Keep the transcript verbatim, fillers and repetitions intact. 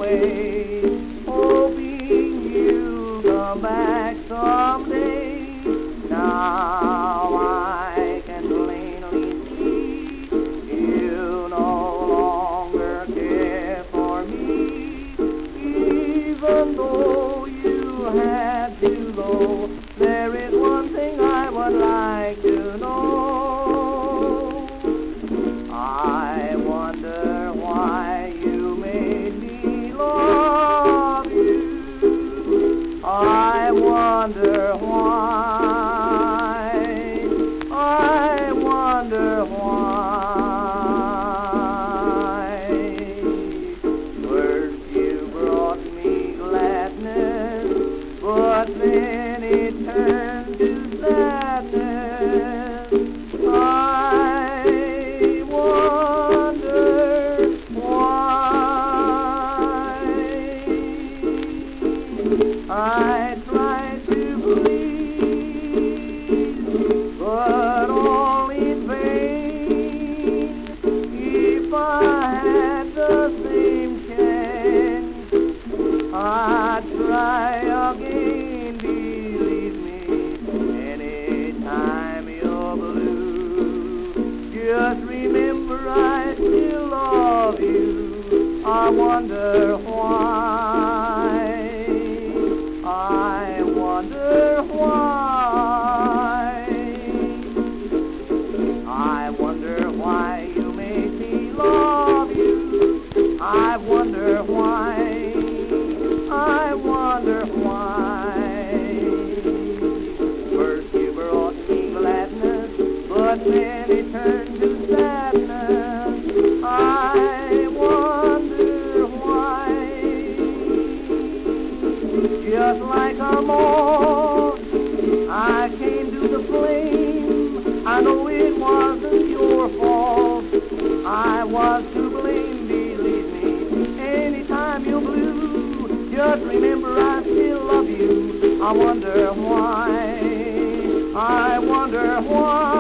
away, hoping you'll come back someday. Now I can plainly see you no longer care for me, even though you had to go. There is one thing I would like to know. I wonder why you made me love you. I wonder why. I wonder why. First you brought me gladness, but then it turned to sadness. I wonder why. I tried to please, but all in vain. If I had the same chance, I'd try again. Believe me, anytime you're blue, just remember I still love you. I wonder why. I wonder why. I wonder why you made me love you. I wonder why. I wonder why. First you brought me gladness, but then it turned to sadness. I wonder why. Just like a moth, I came to the flame. I know it wasn't your fault. I was to blame, believe me. Anytime you're blue, just remember I still love you. I wonder why. I wonder why.